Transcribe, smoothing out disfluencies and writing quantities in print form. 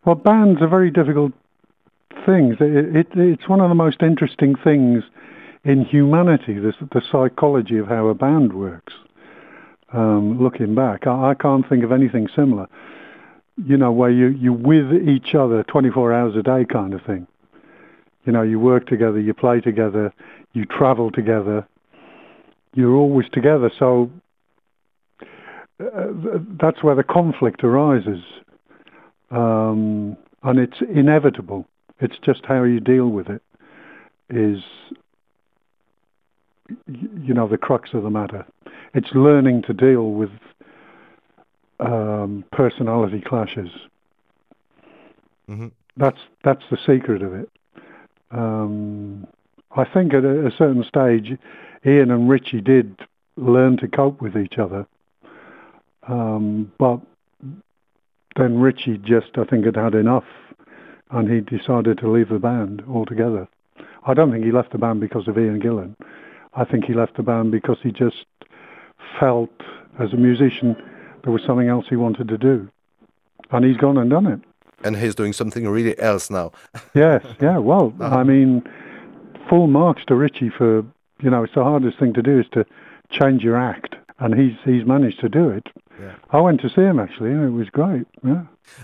Well, bands are very difficult things. It's one of the most interesting things in humanity, the psychology of how a band works. Looking back, I can't think of anything similar. You know, where you're with each other 24 hours a day kind of thing. You know, you work together, you play together, you travel together, you're always together. So that's where the conflict arises. And it's inevitable. It's just how you deal with it is, you know, the crux of the matter. It's learning to deal with personality clashes. Hmm. That's the secret of it. I think at a certain stage, Ian and Richie did learn to cope with each other. But then Richie just, I think, had enough, and he decided to leave the band altogether. I don't think he left the band because of Ian Gillan. I think he left the band because he just felt, as a musician, there was something else he wanted to do. And he's gone and done it. And he's doing something really else now. Yes, yeah, well, Uh-huh. I mean, full marks to Richie for, you know, it's the hardest thing to do is to change your act. And he's managed to do it. Yeah. I went to see him, actually, and it was great, yeah.